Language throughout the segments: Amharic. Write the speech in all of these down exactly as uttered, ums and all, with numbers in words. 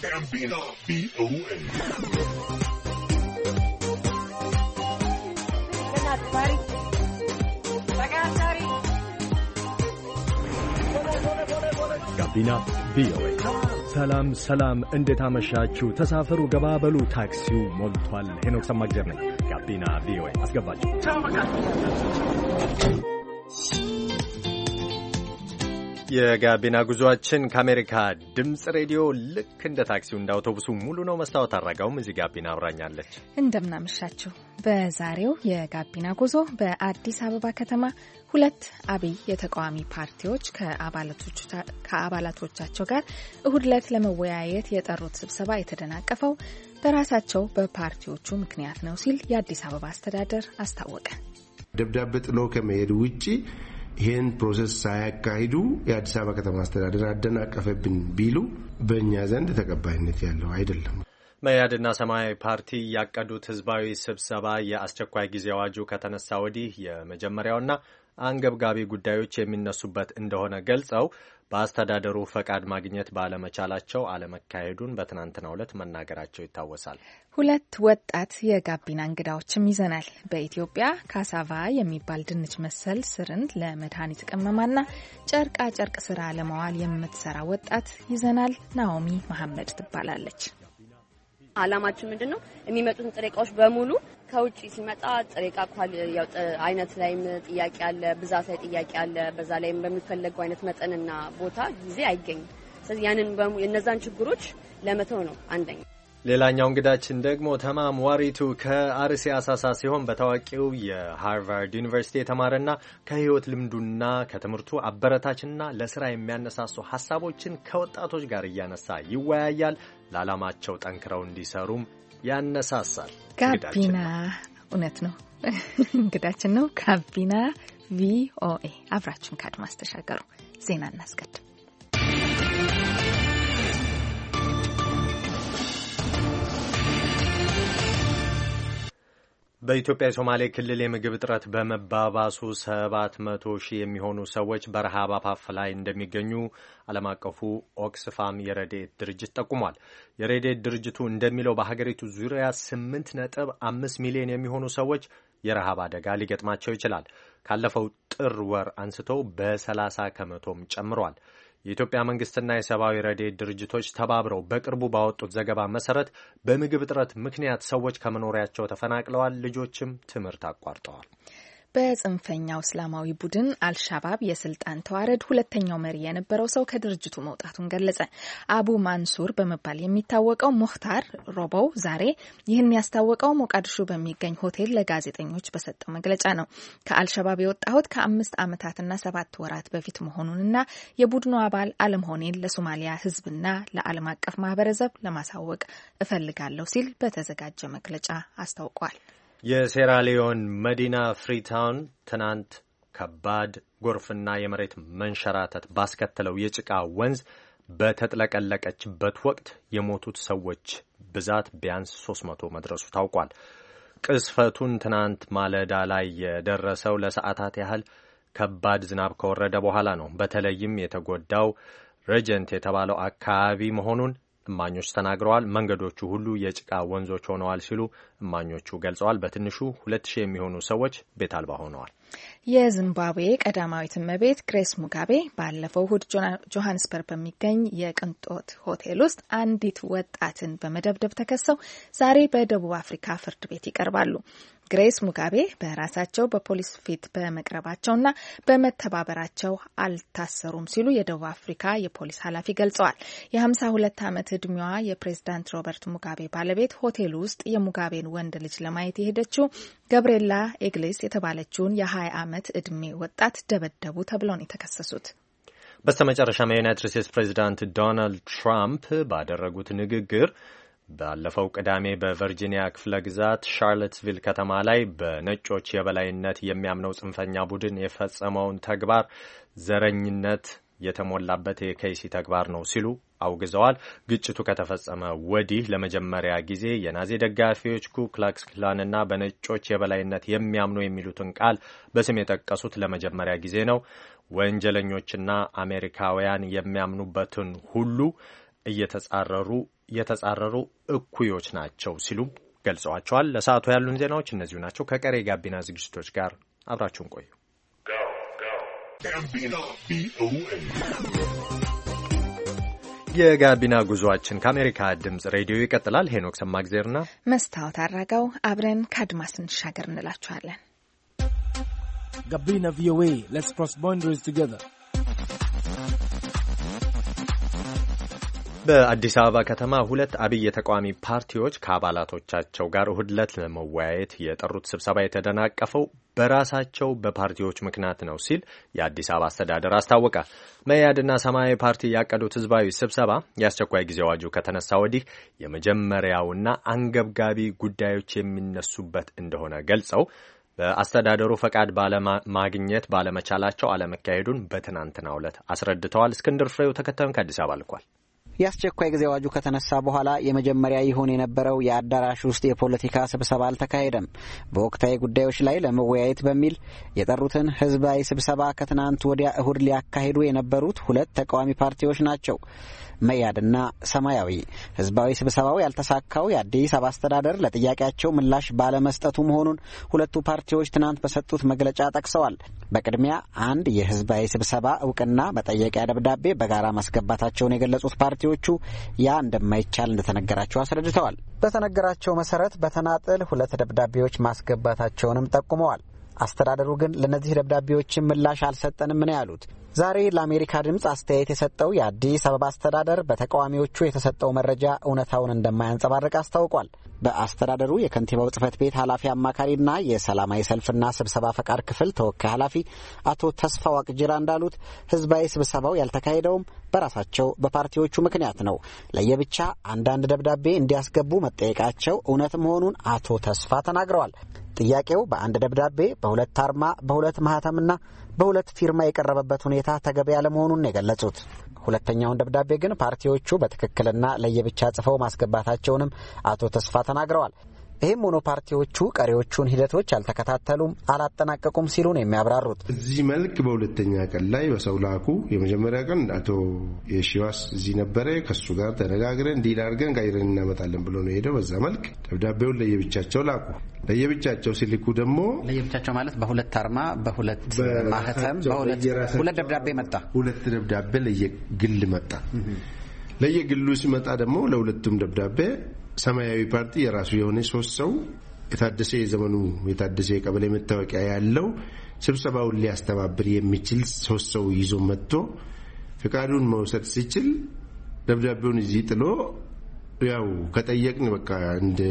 ጋቢና ቪኦኤ ጋቢና ቪኦኤ። ሰላም ሰላም፣ እንዴት አመሻችሁ? ተሳፈሩ፣ ገባበሉ፣ ታክሲው ሞልቷል። ሄኖክ ሰማግደር ነኝ። ጋቢና ቪኦኤ አስገባችሁ። የጋቢና ጉዟችን ከአሜሪካ ድምፅ ሬዲዮ ልክ እንደ ታክሲው እንደ አውቶቡሱ ሙሉ ነው። መስታወት አድራጋውም እዚህ ጋቢና አብራኛለች። እንደምናመሻችሁ። በዛሬው የጋቢና ጉዞ በአዲስ አበባ ከተማ ሁለት አብይ የተቃዋሚ ፓርቲዎች ከአባላቶቻቸው ጋር እሁድ ዕለት ለመወያየት የጠሩት ስብሰባ የተደናቀፈው በራሳቸው በፓርቲዎቹ ምክንያት ነው ሲል የአዲስ አበባ አስተዳደር አስታወቀ። ደብዳቤ ጥሎ ከመሄድ ውጪ ይህን ፕሮሰስ ሳያካሂዱ የአዲስ አበባ ከተማ አስተዳደር አደናቀፈብን ቢሉ በእኛ ዘንድ ተቀባይነት ያለው አይደለም። መያድና ሰማያዊ ፓርቲ ያቀዱት ህዝባዊ ስብሰባ የአስቸኳይ ጊዜ አዋጁ ከተነሳ ወዲህ የመጀመሪያውና አንገብጋቢ ጉዳዮች የሚነሱበት እንደሆነ ገልጸው በአስተዳደሩ ፈቃድ ማግኘት ባለመቻላቸው አለመካሄዱን በትናንትናው ዕለት መናገራቸው ይታወሳል። ሁለት ወጣት የጋቢና እንግዳዎችም ይዘናል። በኢትዮጵያ ካሳቫ የሚባል ድንች መሰል ስርን ለመድኃኒት ቅመማና ጨርቃ ጨርቅ ስራ ለማዋል የምትሰራ ወጣት ይዘናል። ናኦሚ መሐመድ ትባላለች። አላማችን ምንድነው? የሚመጡትን ጥሬ እቃዎች በሙሉ ከውጪ ሲመጣ ጥሬ እቃ ያው አይነት ላይም ጥያቄ አለ፣ ብዛት ላይ ጥያቄ አለ። በዛ ላይም በሚፈለገው አይነት መጠንና ቦታ ጊዜ አይገኝም። ስለዚህ ያንን የነዛን ችግሮች ለመተው ነው አንደኛ። ሌላኛው እንግዳችን ደግሞ ተማም ዋሪቱ ከአርሲ አሳሳ ሲሆን በታዋቂው የሃርቫርድ ዩኒቨርሲቲ የተማረና ከህይወት ልምዱና ከትምህርቱ አበረታችና ለስራ የሚያነሳሱ ሀሳቦችን ከወጣቶች ጋር እያነሳ ይወያያል። ለዓላማቸው ጠንክረው እንዲሰሩም ያነሳሳል። ጋቢና እውነት ነው እንግዳችን ነው። ጋቢና ቪኦኤ አብራችን ከአድማስ ተሻገሩ። ዜና እናስቀድም። በኢትዮጵያ የሶማሌ ክልል የምግብ እጥረት በመባባሱ ሰባት መቶ ሺህ የሚሆኑ ሰዎች በረሃብ አፋፍ ላይ እንደሚገኙ ዓለም አቀፉ ኦክስፋም የረድኤት ድርጅት ጠቁሟል። የረድኤት ድርጅቱ እንደሚለው በሀገሪቱ ዙሪያ ስምንት ነጥብ አምስት ሚሊዮን የሚሆኑ ሰዎች የረሃብ አደጋ ሊገጥማቸው ይችላል። ካለፈው ጥር ወር አንስቶ በሰላሳ ከመቶም ጨምሯል። የኢትዮጵያ መንግስትና የሰብአዊ ረድኤት ድርጅቶች ተባብረው በቅርቡ ባወጡት ዘገባ መሰረት በምግብ እጥረት ምክንያት ሰዎች ከመኖሪያቸው ተፈናቅለዋል፣ ልጆችም ትምህርት አቋርጠዋል። በጽንፈኛው እስላማዊ ቡድን አልሻባብ የስልጣን ተዋረድ ሁለተኛው መሪ የነበረው ሰው ከድርጅቱ መውጣቱን ገለጸ። አቡ ማንሱር በመባል የሚታወቀው ሞክታር ሮቦው ዛሬ ይህን ያስታወቀው ሞቃዲሾ በሚገኝ ሆቴል ለጋዜጠኞች በሰጠው መግለጫ ነው። ከአልሻባብ የወጣሁት ከአምስት ዓመታትና ሰባት ወራት በፊት መሆኑንና የቡድኑ አባል አለመሆኔን ለሶማሊያ ሕዝብና ለዓለም አቀፍ ማህበረሰብ ለማሳወቅ እፈልጋለሁ ሲል በተዘጋጀ መግለጫ አስታውቋል። የሴራሊዮን መዲና ፍሪታውን ትናንት ከባድ ጎርፍና የመሬት መንሸራተት ባስከተለው የጭቃ ወንዝ በተጥለቀለቀችበት ወቅት የሞቱት ሰዎች ብዛት ቢያንስ ሶስት መቶ መድረሱ ታውቋል። ቅስፈቱን ትናንት ማለዳ ላይ የደረሰው ለሰዓታት ያህል ከባድ ዝናብ ከወረደ በኋላ ነው። በተለይም የተጎዳው ረጀንት የተባለው አካባቢ መሆኑን እማኞች ተናግረዋል። መንገዶቹ ሁሉ የጭቃ ወንዞች ሆነዋል ሲሉ እማኞቹ ገልጸዋል። በትንሹ ሁለት ሺህ የሚሆኑ ሰዎች ቤት አልባ ሆነዋል። የዚምባብዌ ቀዳማዊት እመቤት ግሬስ ሙጋቤ ባለፈው እሁድ ጆሃንስበርግ በሚገኝ የቅንጦት ሆቴል ውስጥ አንዲት ወጣትን በመደብደብ ተከሰው ዛሬ በደቡብ አፍሪካ ፍርድ ቤት ይቀርባሉ። ግሬስ ሙጋቤ በራሳቸው በፖሊስ ፊት በመቅረባቸውና በመተባበራቸው አልታሰሩም ሲሉ የደቡብ አፍሪካ የፖሊስ ኃላፊ ገልጸዋል። የሀምሳ ሁለት ዓመት ዕድሜዋ የፕሬዝዳንት ሮበርት ሙጋቤ ባለቤት ሆቴል ውስጥ የሙጋቤን ወንድ ልጅ ለማየት የሄደችው ገብርኤላ ኤግሌስ የተባለችውን የሀያ ዓመት ዕድሜ ወጣት ደበደቡ ተብለው ነው የተከሰሱት። በስተመጨረሻም የዩናይትድ ስቴትስ ፕሬዝዳንት ዶናልድ ትራምፕ ባደረጉት ንግግር ባለፈው ቅዳሜ በቨርጂኒያ ክፍለ ግዛት ሻርለትስቪል ከተማ ላይ በነጮች የበላይነት የሚያምነው ጽንፈኛ ቡድን የፈጸመውን ተግባር ዘረኝነት የተሞላበት የከይሲ ተግባር ነው ሲሉ አውግዘዋል። ግጭቱ ከተፈጸመ ወዲህ ለመጀመሪያ ጊዜ የናዚ ደጋፊዎች ኩ ክላክስ ክላንና በነጮች የበላይነት የሚያምኑ የሚሉትን ቃል በስም የጠቀሱት ለመጀመሪያ ጊዜ ነው። ወንጀለኞችና አሜሪካውያን የሚያምኑበትን ሁሉ እየተጻረሩ የተጻረሩ እኩዮች ናቸው ሲሉ ገልጸዋቸዋል። ለሰዓቱ ያሉን ዜናዎች እነዚሁ ናቸው። ከቀሪ ጋቢና ዝግጅቶች ጋር አብራችሁን ቆዩ። የጋቢና ጉዟችን ከአሜሪካ ድምጽ ሬዲዮ ይቀጥላል። ሄኖክ ሰማግዜርና መስታወት አራጋው አብረን ከአድማስ እንሻገር እንላችኋለን። ጋቢና ቪኦኤ Let's cross boundaries together. በአዲስ አበባ ከተማ ሁለት አብይ የተቃዋሚ ፓርቲዎች ከአባላቶቻቸው ጋር እሁድ ዕለት ለመወያየት የጠሩት ስብሰባ የተደናቀፈው በራሳቸው በፓርቲዎች ምክንያት ነው ሲል የአዲስ አበባ አስተዳደር አስታወቀ። መያድና ሰማያዊ ፓርቲ ያቀዱት ህዝባዊ ስብሰባ የአስቸኳይ ጊዜ አዋጁ ከተነሳ ወዲህ የመጀመሪያውና አንገብጋቢ ጉዳዮች የሚነሱበት እንደሆነ ገልጸው በአስተዳደሩ ፈቃድ ባለማግኘት ባለመቻላቸው አለመካሄዱን በትናንትናው ዕለት አስረድተዋል። እስክንድር ፍሬው ተከታዩን ከአዲስ አበባ ልኳል። የአስቸኳይ ጊዜ አዋጁ ከተነሳ በኋላ የመጀመሪያ ይሆን የነበረው የአዳራሽ ውስጥ የፖለቲካ ስብሰባ አልተካሄደም። በወቅታዊ ጉዳዮች ላይ ለመወያየት በሚል የጠሩትን ህዝባዊ ስብሰባ ከትናንት ወዲያ እሁድ ሊያካሂዱ የነበሩት ሁለት ተቃዋሚ ፓርቲዎች ናቸው፣ መያድና ሰማያዊ። ህዝባዊ ስብሰባው ያልተሳካው የአዲስ አበባ አስተዳደር ለጥያቄያቸው ምላሽ ባለመስጠቱ መሆኑን ሁለቱ ፓርቲዎች ትናንት በሰጡት መግለጫ ጠቅሰዋል። በቅድሚያ አንድ የህዝባዊ ስብሰባ እውቅና መጠየቂያ ደብዳቤ በጋራ ማስገባታቸውን የገለጹት ፓርቲዎቹ ያ እንደማይቻል እንደተነገራቸው አስረድተዋል። በተነገራቸው መሰረት በተናጥል ሁለት ደብዳቤዎች ማስገባታቸውንም ጠቁመዋል። አስተዳደሩ ግን ለነዚህ ደብዳቤዎች ምላሽ አልሰጠንም ነው ያሉት። ዛሬ ለአሜሪካ ድምጽ አስተያየት የሰጠው የአዲስ አበባ አስተዳደር በተቃዋሚዎቹ የተሰጠው መረጃ እውነታውን እንደማያንጸባርቅ አስታውቋል። በአስተዳደሩ የከንቲባው ጽህፈት ቤት ኃላፊ አማካሪና የሰላማዊ ሰልፍና ስብሰባ ፈቃድ ክፍል ተወካይ ኃላፊ አቶ ተስፋ ዋቅጅራ እንዳሉት ህዝባዊ ስብሰባው ያልተካሄደውም በራሳቸው በፓርቲዎቹ ምክንያት ነው። ለየብቻ አንዳንድ ደብዳቤ እንዲያስገቡ መጠየቃቸው እውነት መሆኑን አቶ ተስፋ ተናግረዋል። ጥያቄው በአንድ ደብዳቤ በሁለት አርማ በሁለት ማህተምና በሁለት ፊርማ የቀረበበት ሁኔታ ተገቢ ያለመሆኑን የገለጹት ሁለተኛውን ደብዳቤ ግን ፓርቲዎቹ በትክክልና ለየብቻ ጽፈው ማስገባታቸውንም አቶ ተስፋ ተናግረዋል። ይህም ሆኖ ፓርቲዎቹ ቀሪዎቹን ሂደቶች አልተከታተሉም፣ አላጠናቀቁም ሲሉ ነው የሚያብራሩት። እዚህ መልክ በሁለተኛ ቀን ላይ በሰው ላኩ። የመጀመሪያ ቀን አቶ የሺዋስ እዚህ ነበረ። ከሱ ጋር ተነጋግረን እንዲህ አድርገን ቀይረን እናመጣለን ብሎ ነው ሄደው። በዛ መልክ ደብዳቤውን ለየብቻቸው ላኩ። ለየብቻቸው ሲልኩ ደግሞ ለየብቻቸው ማለት በሁለት አርማ በሁለት ማህተም በሁለት ሁለት ደብዳቤ መጣ። ሁለት ደብዳቤ ለየግል መጣ። ለየግሉ ሲመጣ ደግሞ ለሁለቱም ደብዳቤ ሰማያዊ ፓርቲ የራሱ የሆነ ሶስት ሰው የታደሰ የዘመኑ የታደሰ የቀበሌ መታወቂያ ያለው ስብሰባውን ሊያስተባብር የሚችል ሶስት ሰው ይዞ መጥቶ ፍቃዱን መውሰድ ሲችል ደብዳቤውን እዚህ ጥሎ ያው ከጠየቅን በቃ እንደ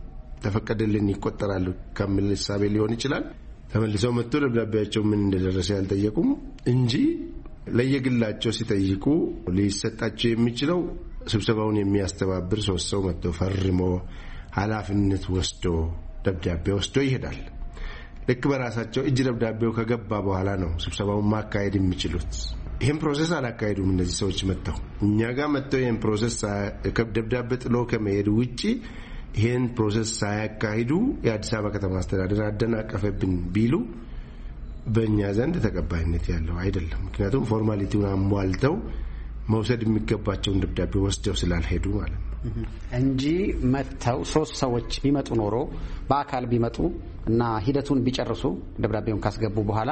ተፈቀደልን ይቆጠራል ከሚል ሐሳብ ሊሆን ይችላል። ተመልሰው መጥቶ ደብዳቤያቸው ምን እንደደረሰ ያልጠየቁም እንጂ ለየግላቸው ሲጠይቁ ሊሰጣቸው የሚችለው ስብሰባውን የሚያስተባብር ሶስት ሰው መጥቶ ፈርሞ ኃላፊነት ወስዶ ደብዳቤ ወስዶ ይሄዳል። ልክ በራሳቸው እጅ ደብዳቤው ከገባ በኋላ ነው ስብሰባውን ማካሄድ የሚችሉት። ይሄን ፕሮሰስ አላካሄዱም። እነዚህ ሰዎች መጥተው እኛ ጋር መጥተው ይሄን ፕሮሰስ ደብዳቤ ጥሎ ከመሄድ ውጪ ይሄን ፕሮሰስ ሳያካሂዱ የአዲስ አበባ ከተማ አስተዳደር አደናቀፈብን ቢሉ በእኛ ዘንድ ተቀባይነት ያለው አይደለም። ምክንያቱም ፎርማሊቲውን አሟልተው መውሰድ የሚገባቸውን ደብዳቤ ወስደው ስላልሄዱ ማለት ነው እንጂ መጥተው ሶስት ሰዎች ቢመጡ ኖሮ በአካል ቢመጡ እና ሂደቱን ቢጨርሱ ደብዳቤውን ካስገቡ በኋላ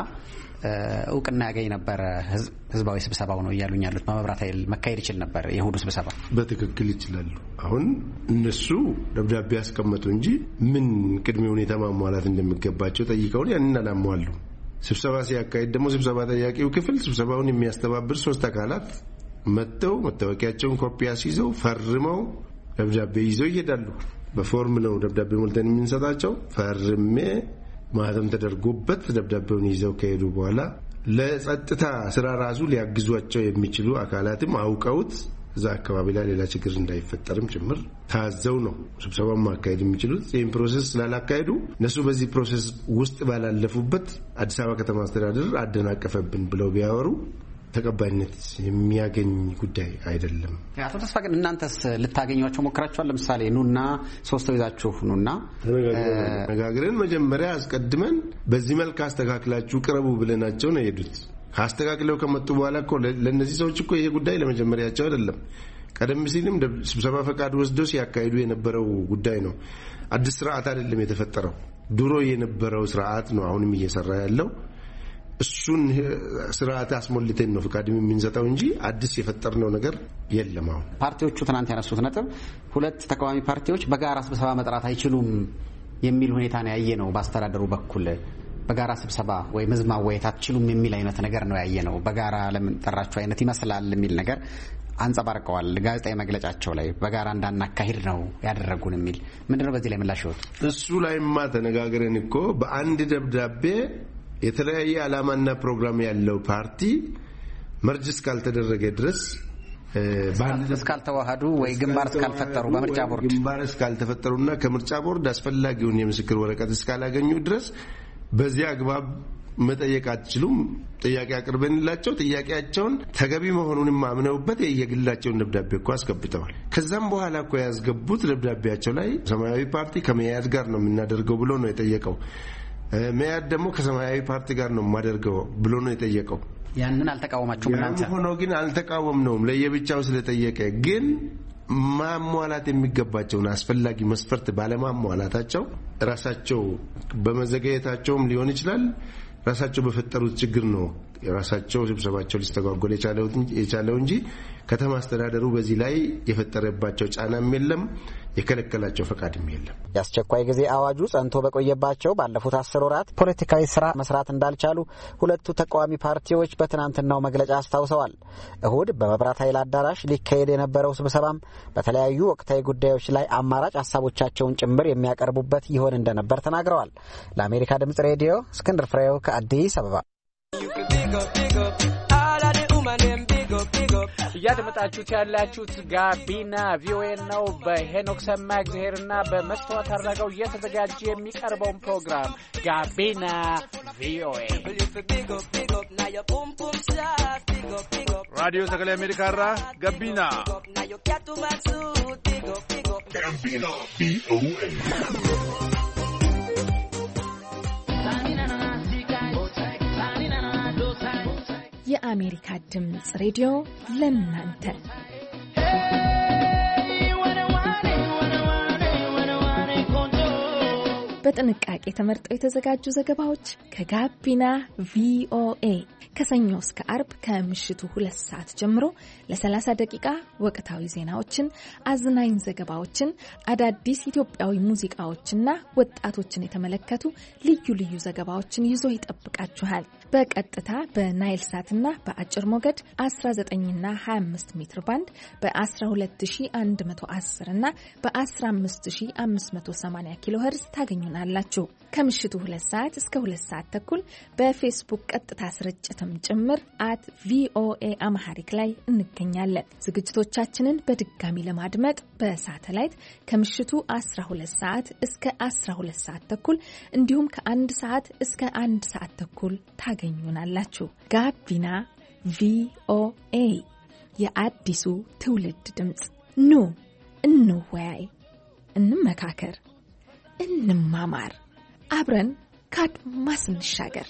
እውቅና ያገኝ ነበር። ህዝባዊ ስብሰባው ነው እያሉኝ ያሉት በመብራት ኃይል መካሄድ ይችል ነበር። የሁዱ ስብሰባ በትክክል ይችላሉ። አሁን እነሱ ደብዳቤ ያስቀመጡ እንጂ ምን ቅድመ ሁኔታ ማሟላት እንደሚገባቸው ጠይቀው ያንን አላሟሉ። ስብሰባ ሲያካሂድ ደግሞ ስብሰባ ጠያቂው ክፍል ስብሰባውን የሚያስተባብር ሶስት አካላት መጥተው መታወቂያቸውን ኮፒ አስይዘው ፈርመው ደብዳቤ ይዘው ይሄዳሉ። በፎርም ነው ደብዳቤ ሞልተን የምንሰጣቸው። ፈርሜ ማህተም ተደርጎበት ደብዳቤውን ይዘው ከሄዱ በኋላ ለጸጥታ ስራ ራሱ ሊያግዟቸው የሚችሉ አካላትም አውቀውት እዛ አካባቢ ላይ ሌላ ችግር እንዳይፈጠርም ጭምር ታዘው ነው ስብሰባውን ማካሄድ የሚችሉት። ይህን ፕሮሰስ ስላላካሄዱ እነሱ በዚህ ፕሮሰስ ውስጥ ባላለፉበት አዲስ አበባ ከተማ አስተዳደር አደናቀፈብን ብለው ቢያወሩ ተቀባይነት የሚያገኝ ጉዳይ አይደለም። አቶ ተስፋ ግን እናንተስ ልታገኙዋቸው ሞክራችኋል? ለምሳሌ ኑና ሶስት ይዛችሁ ኑና ተነጋግረን መጀመሪያ አስቀድመን በዚህ መልክ አስተካክላችሁ ቅረቡ ብለናቸው ነው የሄዱት። ካስተካክለው ከመጡ በኋላ እኮ ለነዚህ ሰዎች እኮ ይሄ ጉዳይ ለመጀመሪያቸው አይደለም። ቀደም ሲልም ስብሰባ ፈቃድ ወስደው ሲያካሂዱ የነበረው ጉዳይ ነው። አዲስ ስርዓት አይደለም የተፈጠረው። ድሮ የነበረው ስርዓት ነው አሁንም እየሰራ ያለው። እሱን ስርዓት አስሞልተን ነው ፈቃድ የምንሰጠው እንጂ አዲስ የፈጠርነው ነገር የለም። አሁን ፓርቲዎቹ ትናንት ያነሱት ነጥብ ሁለት ተቃዋሚ ፓርቲዎች በጋራ ስብሰባ መጥራት አይችሉም የሚል ሁኔታ ነው ያየነው። በአስተዳደሩ በኩል በጋራ ስብሰባ ወይ ህዝብ ማወያየት አትችሉም የሚል አይነት ነገር ነው ያየነው። በጋራ ለምን ጠራችሁ አይነት ይመስላል የሚል ነገር አንጸባርቀዋል ጋዜጣዊ መግለጫቸው ላይ። በጋራ እንዳናካሂድ ነው ያደረጉን የሚል ምንድነው በዚህ ላይ ምላሽ ይወጥ? እሱ ላይማ ተነጋግረን እኮ በአንድ ደብዳቤ የተለያየ ዓላማና ፕሮግራም ያለው ፓርቲ መርጅ እስካልተደረገ ድረስ ባንድ እስካልተዋሃዱ ወይ ግንባር እስካልፈጠሩ በምርጫ ቦርድ ግንባር እስካልተፈጠሩና ከምርጫ ቦርድ አስፈላጊውን የምስክር ወረቀት እስካላገኙ ድረስ በዚህ አግባብ መጠየቅ አትችሉም። ጥያቄ አቅርበንላቸው ጥያቄያቸውን ተገቢ መሆኑን ማምነውበት የየግላቸውን ደብዳቤ እኮ አስገብተዋል። ከዛም በኋላ እኮ ያስገቡት ደብዳቤያቸው ላይ ሰማያዊ ፓርቲ ከመያድ ጋር ነው የምናደርገው ብሎ ነው የጠየቀው። መያድ ደግሞ ከሰማያዊ ፓርቲ ጋር ነው የማደርገው ብሎ ነው የጠየቀው። ያንን አልተቃወማችሁም እናንተ? ያው ሆኖ ግን አልተቃወምነውም። ለየብቻው ስለጠየቀ ግን ማሟላት የሚገባቸውን አስፈላጊ መስፈርት ባለማሟላታቸው ራሳቸው በመዘገየታቸውም ሊሆን ይችላል ራሳቸው በፈጠሩት ችግር ነው ራሳቸው ስብሰባቸው ሊስተጓጎል የቻለው እንጂ ከተማ አስተዳደሩ በዚህ ላይ የፈጠረባቸው ጫናም የለም የከለከላቸው ፈቃድም የለም። ያስቸኳይ ጊዜ አዋጁ ጸንቶ በቆየባቸው ባለፉት አስር ወራት ፖለቲካዊ ስራ መስራት እንዳልቻሉ ሁለቱ ተቃዋሚ ፓርቲዎች በትናንትናው መግለጫ አስታውሰዋል። እሁድ በመብራት ኃይል አዳራሽ ሊካሄድ የነበረው ስብሰባም በተለያዩ ወቅታዊ ጉዳዮች ላይ አማራጭ ሀሳቦቻቸውን ጭምር የሚያቀርቡበት ይሆን እንደነበር ተናግረዋል። ለአሜሪካ ድምጽ ሬዲዮ እስክንድር ፍሬው ከአዲስ አበባ። እያደመጣችሁት ያላችሁት ጋቢና ቪኦኤ ነው። በሄኖክ ሰማእግዚአብሔርና በመስተዋት አድርገው እየተዘጋጀ የሚቀርበውን ፕሮግራም ጋቢና ቪኦኤ ራዲዮ ሰገሌ አሜሪካ ራ ጋቢና ጋቢና ቪኦኤ የአሜሪካ ድምጽ ሬዲዮ ለእናንተ በጥንቃቄ ተመርጠው የተዘጋጁ ዘገባዎች ከጋቢና ቪኦኤ ከሰኞ እስከ አርብ ከምሽቱ ሁለት ሰዓት ጀምሮ ለሰላሳ ደቂቃ ወቅታዊ ዜናዎችን፣ አዝናኝ ዘገባዎችን፣ አዳዲስ ኢትዮጵያዊ ሙዚቃዎችና ወጣቶችን የተመለከቱ ልዩ ልዩ ዘገባዎችን ይዞ ይጠብቃችኋል። በቀጥታ በናይል ሳትና በአጭር ሞገድ አስራ ዘጠኝ እና ሀያ አምስት ሜትር ባንድ በ12110 እና በ15580 ኪሎ ሄርዝ ታገኙናላችሁ። ከምሽቱ ሁለት ሰዓት እስከ ሁለት ሰዓት ተኩል በፌስቡክ ቀጥታ ስርጭትም ጭምር አት ቪኦኤ አማሃሪክ ላይ እንገኛለን። ዝግጅቶቻችንን በድጋሚ ለማድመጥ በሳተላይት ከምሽቱ አስራ ሁለት ሰዓት እስከ አስራ ሁለት ሰዓት ተኩል እንዲሁም ከአንድ ሰዓት እስከ አንድ ሰዓት ተኩል ታገኙናላችሁ። ጋቢና ቪኦኤ የአዲሱ ትውልድ ድምጽ። ኑ እንወያይ፣ እንመካከር፣ እንማማር፣ አብረን ካድማስ እንሻገር።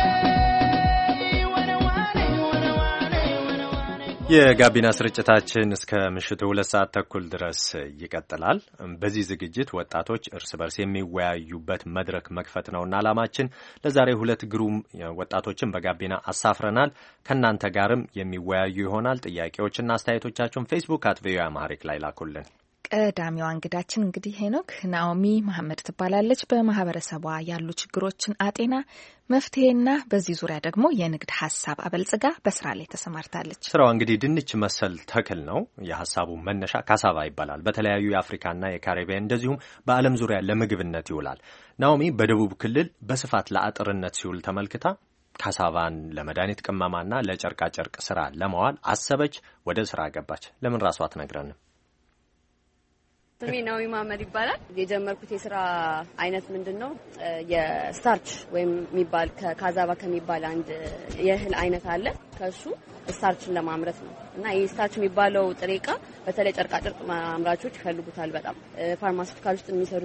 የጋቢና ስርጭታችን እስከ ምሽቱ ሁለት ሰዓት ተኩል ድረስ ይቀጥላል። በዚህ ዝግጅት ወጣቶች እርስ በርስ የሚወያዩበት መድረክ መክፈት ነውና ዓላማችን። ለዛሬ ሁለት ግሩም ወጣቶችን በጋቢና አሳፍረናል። ከናንተ ጋርም የሚወያዩ ይሆናል። ጥያቄዎችና አስተያየቶቻችሁን ፌስቡክ አት ቪኦኤ አማሪክ ላይ ላኩልን። ቀዳሚዋ እንግዳችን እንግዲህ ሄኖክ ናኦሚ መሐመድ ትባላለች። በማህበረሰቧ ያሉ ችግሮችን አጤና መፍትሄና በዚህ ዙሪያ ደግሞ የንግድ ሀሳብ አበልጽጋ በስራ ላይ ተሰማርታለች። ስራዋ እንግዲህ ድንች መሰል ተክል ነው። የሀሳቡ መነሻ ካሳቫ ይባላል። በተለያዩ የአፍሪካና የካሪቢያን እንደዚሁም በዓለም ዙሪያ ለምግብነት ይውላል። ናኦሚ በደቡብ ክልል በስፋት ለአጥርነት ሲውል ተመልክታ ካሳቫን ለመድኃኒት ቅመማና ለጨርቃጨርቅ ስራ ለማዋል አሰበች። ወደ ስራ ገባች። ለምን ራሷ አትነግረንም? ስሜ ናኦሚ መሐመድ ይባላል። የጀመርኩት የስራ አይነት ምንድነው? የስታርች ወይም የሚባል ከካዛቫ ከሚባል አንድ የእህል አይነት አለ። ከሱ ስታርችን ለማምረት ነው እና ይህ ስታርች የሚባለው ጥሬ ዕቃ በተለይ ጨርቃጨርቅ አምራቾች ይፈልጉታል። በጣም ፋርማሲውቲካል ውስጥ የሚሰሩ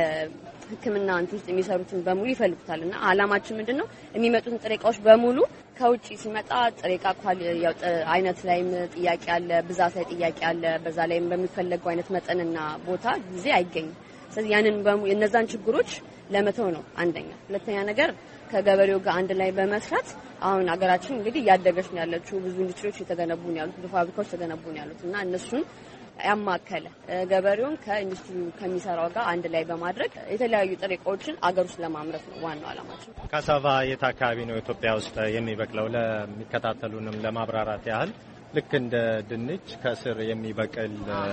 ሕክምና አንተ ውስጥ የሚሰሩትን በሙሉ ይፈልጉታል እና አላማችን ምንድነው? የሚመጡትን ጥሬ ዕቃዎች በሙሉ ከውጪ ሲመጣ ጥሬ ዕቃ ያው አይነት ላይም ጥያቄ አለ፣ ብዛት ላይ ጥያቄ አለ። በዛ ላይም በሚፈለገው አይነት መጠንና ቦታ ጊዜ አይገኝም። ስለዚህ ያንን እነዛን ችግሮች ለመተው ነው አንደኛ። ሁለተኛ ነገር ከገበሬው ጋር አንድ ላይ በመስራት አሁን ሀገራችን እንግዲህ እያደገች ነው ያለችው። ብዙ ኢንዱስትሪዎች የተገነቡ ነው ያሉት፣ ብዙ ፋብሪካዎች የተገነቡ ነው ያሉት እና እነሱን ያማከለ ገበሬውን ከኢንዱስትሪ ከሚሰራው ጋር አንድ ላይ በማድረግ የተለያዩ ጥሬ ዕቃዎችን አገር ውስጥ ለማምረት ነው ዋናው ዓላማችን። ካሳቫ የት አካባቢ ነው ኢትዮጵያ ውስጥ የሚበቅለው? ለሚከታተሉንም ለማብራራት ያህል ልክ እንደ ድንች ከስር የሚበቅል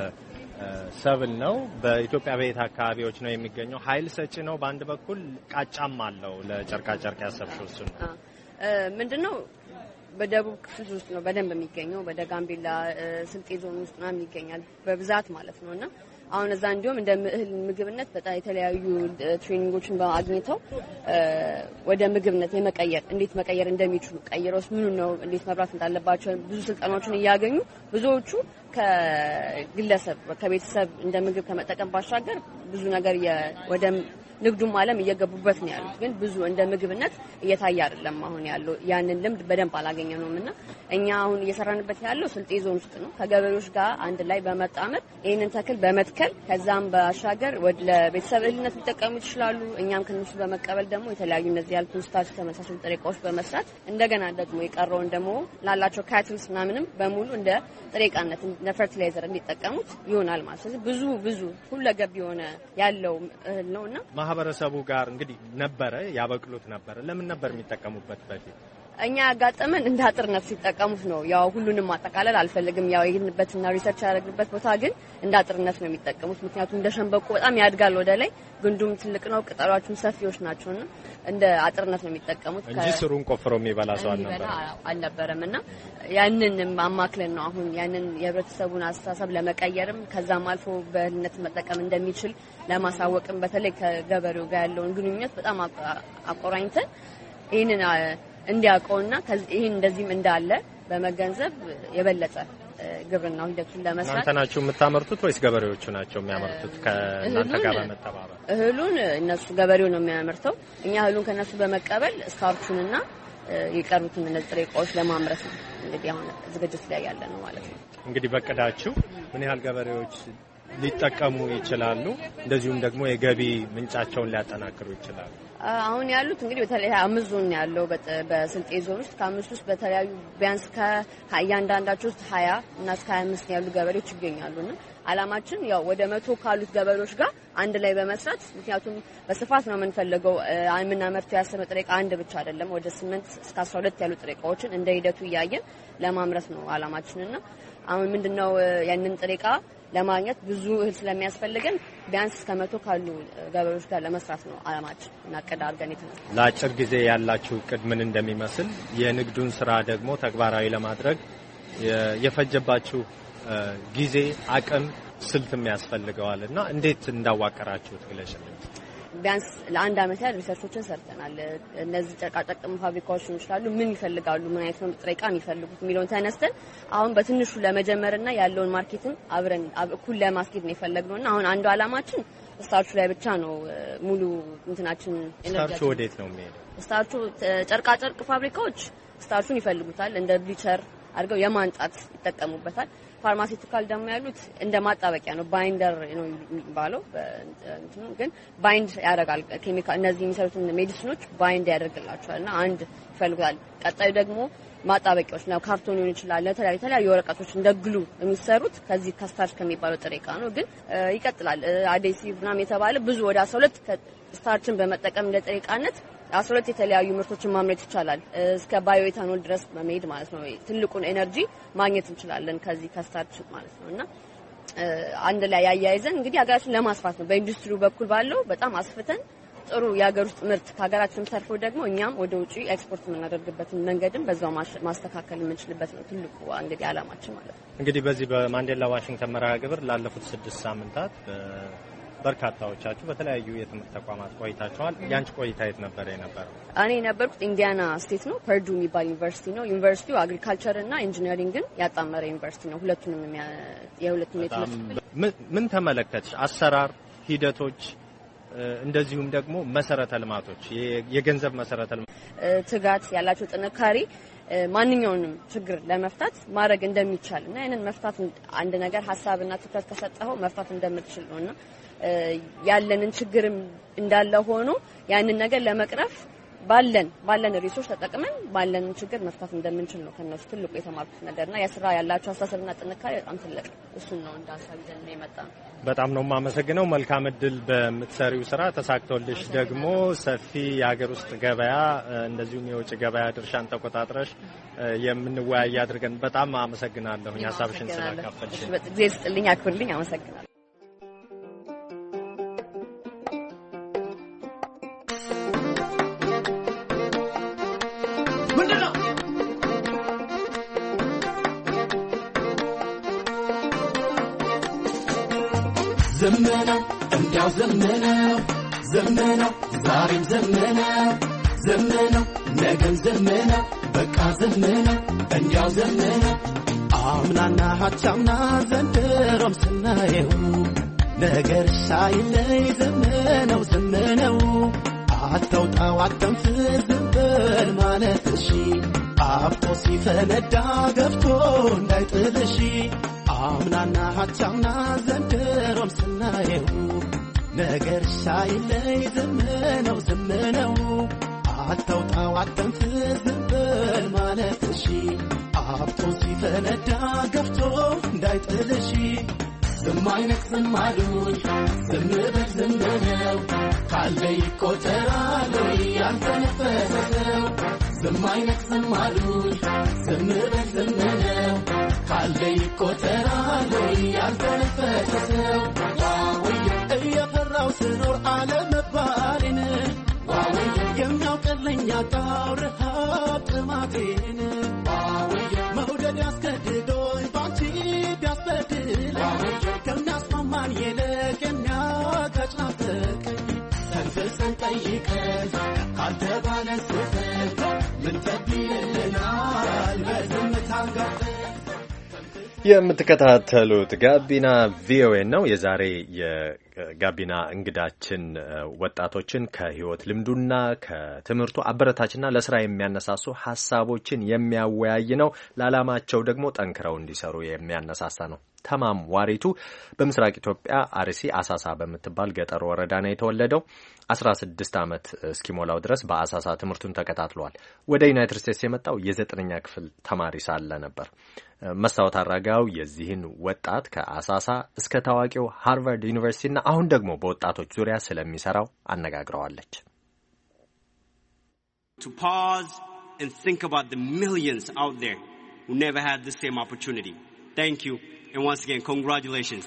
ሰብል ነው። በኢትዮጵያ በየት አካባቢዎች ነው የሚገኘው? ኃይል ሰጪ ነው በአንድ በኩል፣ ቃጫም አለው። ለጨርቃ ጨርቅ ያሰብሽው እሱ ነው ምንድነው? በደቡብ ክፍል ውስጥ ነው በደንብ የሚገኘው። በደጋምቤላ ስልጤ ዞን ውስጥ ነው ይገኛል በብዛት ማለት ነውና አሁን እዛ እንዲሁም እንደ እህል ምግብነት በጣም የተለያዩ ትሬኒንጎችን በማግኘተው ወደ ምግብነት የመቀየር እንዴት መቀየር እንደሚችሉ ቀይረውስ ምን ነው እንዴት መብራት እንዳለባቸው ብዙ ስልጠናዎችን እያገኙ ብዙዎቹ ከግለሰብ ከቤተሰብ እንደ ምግብ ከመጠቀም ባሻገር ብዙ ነገር ወደ ንግዱም ዓለም እየገቡበት ነው ያሉት። ግን ብዙ እንደ ምግብነት እየታየ አይደለም አሁን ያለው። ያንን ልምድ በደንብ አላገኘነውምና እኛ አሁን እየሰራንበት ያለው ስልጤ ዞን ውስጥ ነው። ከገበሬዎች ጋር አንድ ላይ በመጣመር ይሄንን ተክል በመትከል ከዛም ባሻገር ወደ ለቤተሰብ እህልነት ሊጠቀሙ ይችላሉ። እኛም ከነሱ በመቀበል ደግሞ የተለያዩ እነዚህ ያልኩ ስታች ተመሳሳይ ጥሬ ዕቃዎች በመስራት እንደገና ደግሞ የቀረውን ደግሞ ላላቸው ካትልስ ምናምንም በሙሉ እንደ ጥሬ ዕቃነት እንደ ፈርቲላይዘር እንዲጠቀሙት ይሆናል ማለት ነው። ብዙ ብዙ ሁለገብ የሆነ ያለው እህል ነውና ማህበረሰቡ ጋር እንግዲህ ነበረ ያበቅሉት ነበረ። ለምን ነበር የሚጠቀሙበት በፊት? እኛ ያጋጠመን እንደ አጥርነት ሲጠቀሙት ነው። ያው ሁሉንም ማጠቃለል አልፈልግም። ያው ይሄንበትና ሪሰርች ያደረግንበት ቦታ ግን እንደ አጥርነት ነው የሚጠቀሙት። ምክንያቱም እንደ ሸንበቆ በጣም ያድጋል ወደ ላይ፣ ግንዱም ትልቅ ነው፣ ቅጠሎቹም ሰፊዎች ናቸውና እንደ አጥርነት ነው የሚጠቀሙት እንጂ ስሩን ቆፍሮ የሚበላ ሰው አልነበረምና ያንን አማክለን ነው አሁን ያንን የህብረተሰቡን አስተሳሰብ ለመቀየርም ከዛም አልፎ በእህልነት መጠቀም እንደሚችል ለማሳወቅም በተለይ ከገበሬው ጋር ያለውን ግንኙነት በጣም አቆራኝተን ይሄንን እንዲያውቀውና ይሄን እንደዚህም እንዳለ በመገንዘብ የበለጠ ግብርናው ሂደቱን ለመስራት እናንተ ናችሁ የምታመርቱት ወይስ ገበሬዎቹ ናቸው የሚያመርቱት? ከእናንተ ጋር በመተባበር እህሉን እነሱ ገበሬው ነው የሚያመርተው። እኛ እህሉን ከነሱ በመቀበል ስታርቹንና የቀሩትን እነዚህ ጥሬ ዕቃዎች ለማምረት ነው እንግዲህ አሁን ዝግጅት ላይ ያለ ነው ማለት ነው። እንግዲህ በቀዳችሁ ምን ያህል ገበሬዎች ሊጠቀሙ ይችላሉ? እንደዚሁም ደግሞ የገቢ ምንጫቸውን ሊያጠናክሩ ይችላሉ? አሁን ያሉት እንግዲህ በተለይ አምስት ዞን ያለው በስልጤ ዞን ውስጥ ከአምስት ውስጥ በተለያዩ ቢያንስ ከእያንዳንዳቸው ውስጥ ሀያ እና እስከ ሀያ አምስት ያሉ ገበሬዎች ይገኛሉና አላማችን ያው ወደ መቶ ካሉት ገበሬዎች ጋር አንድ ላይ በመስራት ምክንያቱም በስፋት ነው የምንፈልገው የምናመርተው ያሰበ ጥሬ ዕቃ አንድ ብቻ አይደለም ወደ ስምንት እስከ አስራ ሁለት ያሉ ጥሬ ዕቃዎችን እንደ ሂደቱ እያየን ለማምረት ነው አላማችንና አሁን ምንድነው ያንን ጥሬ ዕቃ ለማግኘት ብዙ እህል ስለሚያስፈልገን ቢያንስ እስከ መቶ ካሉ ገበሬዎች ጋር ለመስራት ነው አላማችን እና እቅድ አድርገን የተነሳው። ለአጭር ጊዜ ያላችሁ እቅድ ምን እንደሚመስል የንግዱን ስራ ደግሞ ተግባራዊ ለማድረግ የፈጀባችሁ ጊዜ፣ አቅም፣ ስልትም ያስፈልገዋልና እንዴት እንዳዋቀራችሁት ግለሰብ ቢያንስ ለአንድ አመት ያህል ሪሰርቾችን ሰርተናል። እነዚህ ጨርቃጨርቅ ፋብሪካዎች ይችላሉ ምን ይፈልጋሉ፣ ምን አይነት ነው ጥሬ ዕቃ የሚፈልጉት የሚለውን ተነስተን አሁን በትንሹ ለመጀመርና ያለውን ማርኬትን አብረን እኩል ለማስኬድ ነው የፈለግነውና አሁን አንዱ አላማችን ስታርቹ ላይ ብቻ ነው ሙሉ እንትናችን። ስታርቹ ወዴት ነው የሚሄደው? ስታርቹ ጨርቃጨርቅ ፋብሪካዎች ስታርቹን ይፈልጉታል እንደ ብሊቸር አድርገው የማንጣት ይጠቀሙበታል። ፋርማሲቲካል ደግሞ ያሉት እንደ ማጣበቂያ ነው ባይንደር ነው የሚባለው እንትኑ ግን ባይንድ ያደርጋል ኬሚካል እነዚህ የሚሰሩትን ሜዲሲኖች ባይንድ ያደርግላቸዋልና አንድ ይፈልጋል። ቀጣዩ ደግሞ ማጣበቂያዎች ነው ካርቶን ሊሆን ይችላል ለተለያዩ የተለያዩ ወረቀቶች እንደ ግሉ የሚሰሩት ከዚህ ከስታርች ከሚባለው ጥሬ ዕቃ ነው። ግን ይቀጥላል አዴሲቭ ምናምን የተባለ ብዙ ወደ አስራ ሁለት ስታርችን በመጠቀም እንደ ጥሬ ዕቃነት አስራ ሁለት የተለያዩ ምርቶችን ማምረት ይቻላል እስከ ባዮኤታኖል ድረስ በመሄድ ማለት ነው። ትልቁን ኤነርጂ ማግኘት እንችላለን ከዚህ ከስታርች ማለት ነውና አንድ ላይ ያያይዘን እንግዲህ ሀገራችን ለማስፋት ነው በኢንዱስትሪው በኩል ባለው በጣም አስፍተን ጥሩ የሀገር ውስጥ ምርት ከሀገራችን ተርፎ ደግሞ እኛም ወደ ውጪ ኤክስፖርት የምናደርግበትን መንገድም በዛው ማስተካከል የምንችልበት ነው ትልቁ እንግዲህ አላማችን ማለት ነው። እንግዲህ በዚህ በማንዴላ ዋሽንግተን መርሃ ግብር ላለፉት ስድስት ሳምንታት በርካታዎቻችሁ በተለያዩ የትምህርት ተቋማት ቆይታችኋል። ያንቺ ቆይታ የት ነበር የነበረው? እኔ የነበርኩት ኢንዲያና ስቴት ነው፣ ፐርዱ የሚባል ዩኒቨርሲቲ ነው። ዩኒቨርሲቲው አግሪካልቸር እና ኢንጂነሪንግን ያጣመረ ዩኒቨርሲቲ ነው። ሁለቱንም የሁለቱንም የትምህርት ምን ተመለከትሽ? አሰራር ሂደቶች እንደዚሁም ደግሞ መሰረተ ልማቶች የገንዘብ መሰረተ ልማት ትጋት ያላቸው ጥንካሬ ማንኛውንም ችግር ለመፍታት ማድረግ እንደሚቻልና ያንን መፍታት አንድ ነገር ሐሳብና ትኩረት ከሰጠኸው መፍታት እንደምትችል ነውና ያለንን ችግርም እንዳለ ሆኖ ያንን ነገር ለመቅረፍ ባለን ባለን ሪሶርስ ተጠቅመን ባለን ችግር መፍታት እንደምንችል ነው ከነሱ ትልቁ የተማርኩት ነገርና የስራ ያላቸው አስተሳሰብና ጥንካሬ በጣም ትልቅ እሱን ነው እንዳሳብ ይዘን ነው የመጣው። በጣም ነው የማመሰግነው። መልካም እድል በምትሰሪው ስራ ተሳክቶልሽ ደግሞ ሰፊ የሀገር ውስጥ ገበያ እንደዚሁም የውጭ ገበያ ድርሻን ተቆጣጥረሽ የምንወያይ አድርገን በጣም አመሰግናለሁ። ሀሳብሽን ስላካፈልሽ እግዚአብሔር ይስጥልኝ፣ አክብርልኝ። አመሰግናለሁ። ዘመነው እንዲያው ዘመነው ዘመነው ዛሬም ዘመነው ዘመነው ነገም ዘመነው በቃ ዘመነው እንዲያው ዘመነው አምናና ሀቻምና ዘንድሮም ስናየው ነገር ሳይለይ ዘመነው ዘመነው አታውጣው አተንፍስ ዝም በል ማለት እሺ አብጦ ሲፈነዳ ገፍቶ እንዳይጥልሽ አምናና ሀቻምና ዘንድሮም ስናየው ነገር ሳይለይ ዘመነው ዘመነው አታውጣው አተንፍስ ዝም በል ማለት እሺ አብጦ ሲፈነዳ ገፍቶ እንዳይጥልሽ ዝም አይነት ዝም አሉኝ ዝም በል ዝም በለው ካለ ይቆጠራል ያልተነፈሰው ዝም አይነት ዝም አሉኝ ዝም በል ዝም በለው ካለ ይቆጠራል ያልተነፈሰው ዋውይ እየፈራው ስኖር አለመባሌን ዋውይ የሚያውቅልኝ ያጣው ረሃብ ጥማቴን ዋውይ መውደድ ያስገድዶኝ ባንቺ ቢያስበድል ከሚያስማማን ይልቅ የሚያጋጭ ናፈቀኝ ተንፍሰን ጠይቀን ካልተባለ ስህተት ምን ተብይልናል በዝምታ አንጋጠን። የምትከታተሉት ጋቢና ቪኦኤ ነው። የዛሬ የጋቢና እንግዳችን ወጣቶችን ከህይወት ልምዱና ከትምህርቱ አበረታችና ለስራ የሚያነሳሱ ሐሳቦችን የሚያወያይ ነው። ለዓላማቸው ደግሞ ጠንክረው እንዲሰሩ የሚያነሳሳ ነው። ተማም ዋሪቱ በምስራቅ ኢትዮጵያ አርሲ አሳሳ በምትባል ገጠር ወረዳ ነው የተወለደው። አስራ ስድስት ዓመት እስኪሞላው ድረስ በአሳሳ ትምህርቱን ተከታትሏል። ወደ ዩናይትድ ስቴትስ የመጣው የዘጠነኛ ክፍል ተማሪ ሳለ ነበር። መስታወት አራጋው የዚህን ወጣት ከአሳሳ እስከ ታዋቂው ሃርቫርድ ዩኒቨርሲቲና አሁን ደግሞ በወጣቶች ዙሪያ ስለሚሰራው አነጋግረዋለች። To pause and think about the millions out there who never had the same opportunity. Thank you. And once again, congratulations.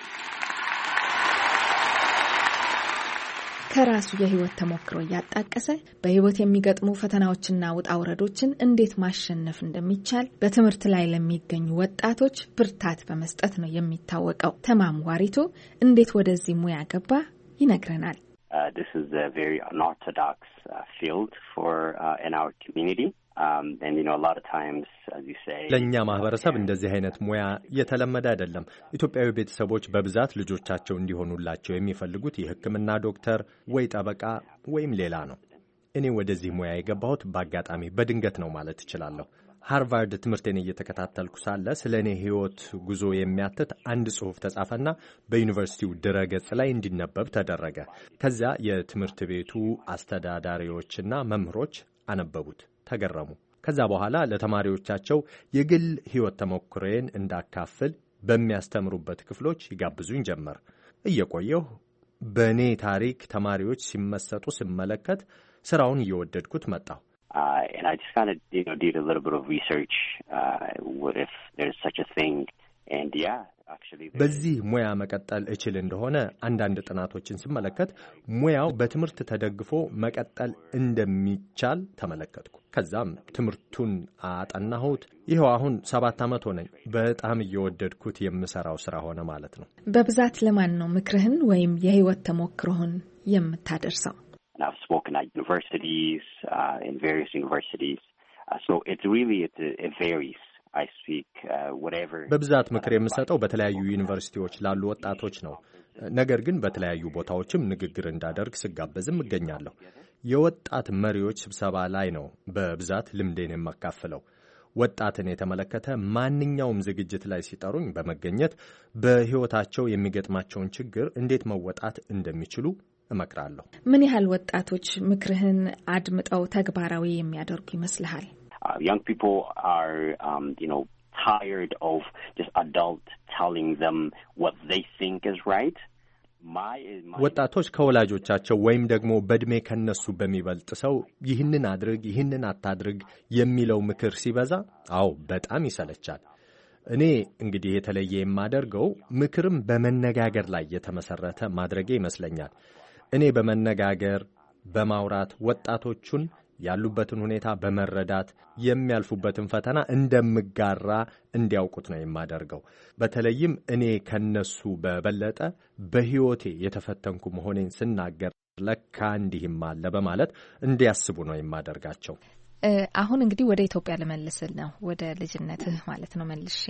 ከራሱ የህይወት ተሞክሮ ያጣቀሰ በህይወት የሚገጥሙ ፈተናዎችና ውጣ ውረዶችን እንዴት ማሸነፍ እንደሚቻል በትምህርት ላይ ለሚገኙ ወጣቶች ብርታት በመስጠት ነው የሚታወቀው። ተማም ዋሪቱ እንዴት ወደዚህ ሙያ ገባ ይነግረናል። Uh, this is a very unorthodox uh, field for uh, in our community. Um, and, you know, a lot of times, as you say... ለእኛ ማህበረሰብ እንደዚህ አይነት ሙያ የተለመደ አይደለም። ኢትዮጵያዊ ቤተሰቦች በብዛት ልጆቻቸው እንዲሆኑላቸው የሚፈልጉት የሕክምና ዶክተር ወይ ጠበቃ ወይም ሌላ ነው። እኔ ወደዚህ ሙያ የገባሁት በአጋጣሚ በድንገት ነው ማለት እችላለሁ። ሃርቫርድ ትምህርቴን እየተከታተልኩ ሳለ ስለ እኔ ህይወት ጉዞ የሚያትት አንድ ጽሑፍ ተጻፈና በዩኒቨርሲቲው ድረገጽ ላይ እንዲነበብ ተደረገ። ከዚያ የትምህርት ቤቱ አስተዳዳሪዎችና መምህሮች አነበቡት፣ ተገረሙ። ከዛ በኋላ ለተማሪዎቻቸው የግል ህይወት ተሞክሮዬን እንዳካፍል በሚያስተምሩበት ክፍሎች ይጋብዙኝ ጀመር። እየቆየሁ በእኔ ታሪክ ተማሪዎች ሲመሰጡ ስመለከት ስራውን እየወደድኩት መጣሁ። Uh, and I just kind of, you know, did a little bit of research, uh, what if there's such a thing, and yeah, actually... በዚህ ሙያ መቀጠል እችል እንደሆነ አንዳንድ ጥናቶችን ስመለከት ሙያው በትምህርት ተደግፎ መቀጠል እንደሚቻል ተመለከትኩ። ከዛም ትምህርቱን አጠናሁት። ይኸው አሁን ሰባት ዓመት ሆነኝ። በጣም እየወደድኩት የምሰራው ስራ ሆነ ማለት ነው። በብዛት ለማን ነው ምክርህን ወይም የህይወት ተሞክሮህን የምታደርሰው? And I've spoken at universities, uh, in various universities. Uh, so it's really, it, it varies. I speak uh, whatever... በብዛት ምክር የምሰጠው በተለያዩ ዩኒቨርሲቲዎች ላሉ ወጣቶች ነው። ነገር ግን በተለያዩ ቦታዎችም ንግግር እንዳደርግ ስጋበዝም እገኛለሁ። የወጣት መሪዎች ስብሰባ ላይ ነው በብዛት ልምዴን የማካፍለው። ወጣትን የተመለከተ ማንኛውም ዝግጅት ላይ ሲጠሩኝ በመገኘት በሕይወታቸው የሚገጥማቸውን ችግር እንዴት መወጣት እንደሚችሉ እመክራለሁ። ምን ያህል ወጣቶች ምክርህን አድምጠው ተግባራዊ የሚያደርጉ ይመስልሃል? Uh, young people are, um, you know, tired of just adults telling them what they think is right. ወጣቶች ከወላጆቻቸው ወይም ደግሞ በእድሜ ከነሱ በሚበልጥ ሰው ይህንን አድርግ ይህንን አታድርግ የሚለው ምክር ሲበዛ አዎ በጣም ይሰለቻል። እኔ እንግዲህ የተለየ የማደርገው ምክርም በመነጋገር ላይ የተመሰረተ ማድረጌ ይመስለኛል። እኔ በመነጋገር በማውራት ወጣቶቹን ያሉበትን ሁኔታ በመረዳት የሚያልፉበትን ፈተና እንደምጋራ እንዲያውቁት ነው የማደርገው። በተለይም እኔ ከነሱ በበለጠ በሕይወቴ የተፈተንኩ መሆኔን ስናገር ለካ እንዲህም አለ በማለት እንዲያስቡ ነው የማደርጋቸው። አሁን እንግዲህ ወደ ኢትዮጵያ ልመልስል ነው፣ ወደ ልጅነትህ ማለት ነው መልሼ።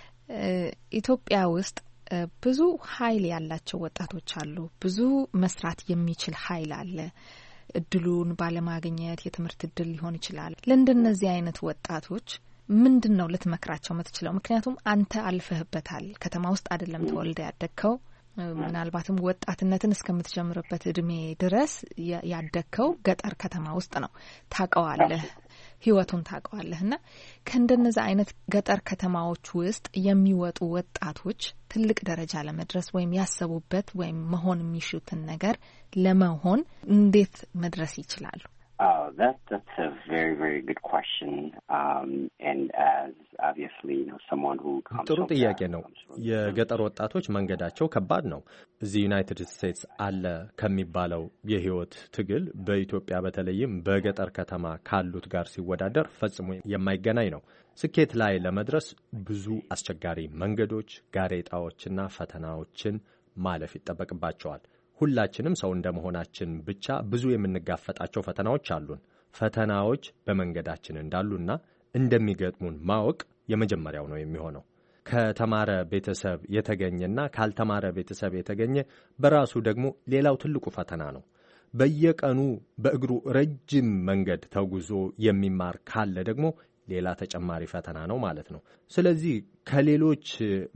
ኢትዮጵያ ውስጥ ብዙ ኃይል ያላቸው ወጣቶች አሉ። ብዙ መስራት የሚችል ኃይል አለ። እድሉን ባለማግኘት የትምህርት እድል ሊሆን ይችላል። ለእንደነዚህ አይነት ወጣቶች ምንድነው ልትመክራቸው የምትችለው? ምክንያቱም አንተ አልፈህበታል። ከተማ ውስጥ አይደለም ተወልደ ያደግከው። ምናልባትም ወጣትነትን እስከምትጀምርበት እድሜ ድረስ ያደግከው ገጠር ከተማ ውስጥ ነው። ታውቀዋለህ፣ ህይወቱን ታውቀዋለህና ከእንደነዚህ አይነት ገጠር ከተማዎች ውስጥ የሚወጡ ወጣቶች ትልቅ ደረጃ ለመድረስ ወይም ያሰቡበት ወይም መሆን የሚሹትን ነገር ለመሆን እንዴት መድረስ ይችላሉ? Oh, that that's a very very good question. Um and as obviously, you know, someone who comes ጥሩ ጥያቄ ነው። የገጠር ወጣቶች መንገዳቸው ከባድ ነው። እዚህ ዩናይትድ ስቴትስ አለ ከሚባለው የህይወት ትግል በኢትዮጵያ በተለይም በገጠር ከተማ ካሉት ጋር ሲወዳደር ፈጽሞ የማይገናኝ ነው። ስኬት ላይ ለመድረስ ብዙ አስቸጋሪ መንገዶች፣ ጋሬጣዎችና ፈተናዎችን ማለፍ ይጠበቅባቸዋል። ሁላችንም ሰው እንደመሆናችን ብቻ ብዙ የምንጋፈጣቸው ፈተናዎች አሉን። ፈተናዎች በመንገዳችን እንዳሉና እንደሚገጥሙን ማወቅ የመጀመሪያው ነው የሚሆነው። ከተማረ ቤተሰብ የተገኘና ካልተማረ ቤተሰብ የተገኘ በራሱ ደግሞ ሌላው ትልቁ ፈተና ነው። በየቀኑ በእግሩ ረጅም መንገድ ተጉዞ የሚማር ካለ ደግሞ ሌላ ተጨማሪ ፈተና ነው ማለት ነው። ስለዚህ ከሌሎች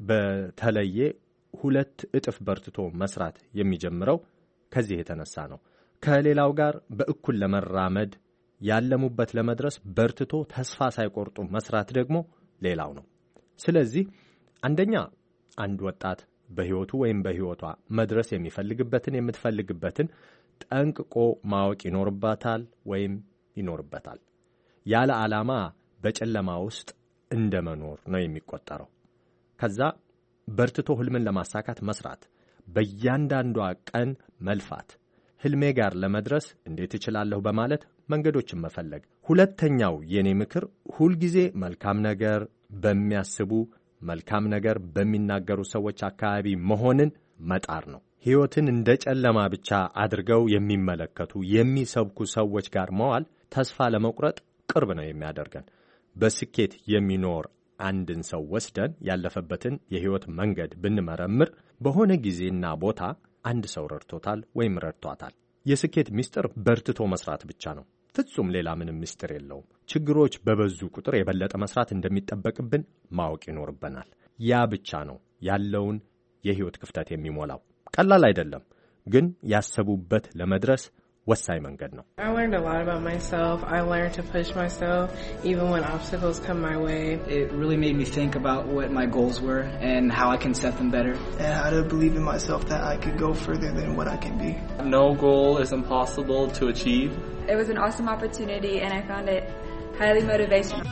በተለየ ሁለት እጥፍ በርትቶ መስራት የሚጀምረው ከዚህ የተነሳ ነው። ከሌላው ጋር በእኩል ለመራመድ ያለሙበት ለመድረስ በርትቶ ተስፋ ሳይቆርጡ መስራት ደግሞ ሌላው ነው። ስለዚህ አንደኛ አንድ ወጣት በህይወቱ ወይም በህይወቷ መድረስ የሚፈልግበትን የምትፈልግበትን ጠንቅቆ ማወቅ ይኖርባታል ወይም ይኖርበታል። ያለ ዓላማ በጨለማ ውስጥ እንደመኖር ነው የሚቆጠረው። ከዛ በርትቶ ህልምን ለማሳካት መስራት፣ በእያንዳንዷ ቀን መልፋት፣ ህልሜ ጋር ለመድረስ እንዴት እችላለሁ በማለት መንገዶችን መፈለግ። ሁለተኛው የኔ ምክር ሁልጊዜ መልካም ነገር በሚያስቡ መልካም ነገር በሚናገሩ ሰዎች አካባቢ መሆንን መጣር ነው። ህይወትን እንደ ጨለማ ብቻ አድርገው የሚመለከቱ የሚሰብኩ ሰዎች ጋር መዋል ተስፋ ለመቁረጥ ቅርብ ነው የሚያደርገን። በስኬት የሚኖር አንድን ሰው ወስደን ያለፈበትን የህይወት መንገድ ብንመረምር በሆነ ጊዜና ቦታ አንድ ሰው ረድቶታል ወይም ረድቷታል። የስኬት ምስጢር በርትቶ መስራት ብቻ ነው። ፍጹም ሌላ ምንም ምስጢር የለውም። ችግሮች በበዙ ቁጥር የበለጠ መስራት እንደሚጠበቅብን ማወቅ ይኖርብናል። ያ ብቻ ነው ያለውን የህይወት ክፍተት የሚሞላው። ቀላል አይደለም፣ ግን ያሰቡበት ለመድረስ ወሳኝ መንገድ ነው። I learned a lot about myself. I learned to push myself even when obstacles come my way. It really made me think about what my goals were and how I can set them better. And how to believe in myself that I could go further than what I can be. No goal is impossible to achieve. It was an awesome opportunity and I found it highly motivational.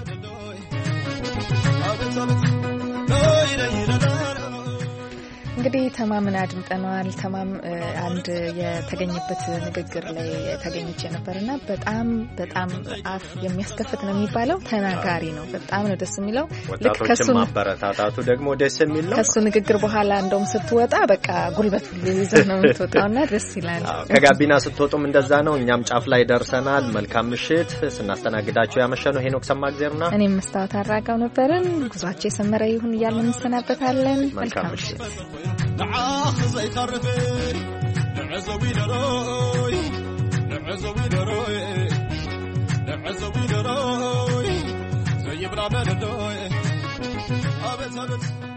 እንግዲህ ተማምን አድምጠናል። ተማም አንድ የተገኘበት ንግግር ላይ ተገኝቼ ነበርና በጣም በጣም አፍ የሚያስከፍት ነው የሚባለው ተናጋሪ ነው። በጣም ነው ደስ የሚለው። ልክ ከሱ ማበረታታቱ ደግሞ ደስ የሚል ነው። ከሱ ንግግር በኋላ እንደውም ስትወጣ በቃ ጉልበት ሁሉ ይዘህ ነው የምትወጣውና ደስ ይላል። ከጋቢና ስትወጡም እንደዛ ነው። እኛም ጫፍ ላይ ደርሰናል። መልካም ምሽት። ስናስተናግዳችሁ ያመሸነው ሄኖክ ሰማግዜርና እኔም መስታወት አራጋው ነበርን። ጉዟችሁ የሰመረ ይሁን እያልን እንሰናበታለን። መልካም ምሽት። نعاخ زي خرفين نعزوي دروي عزوي دروي عزوي دروي زي بلا بلدوي أبد أبد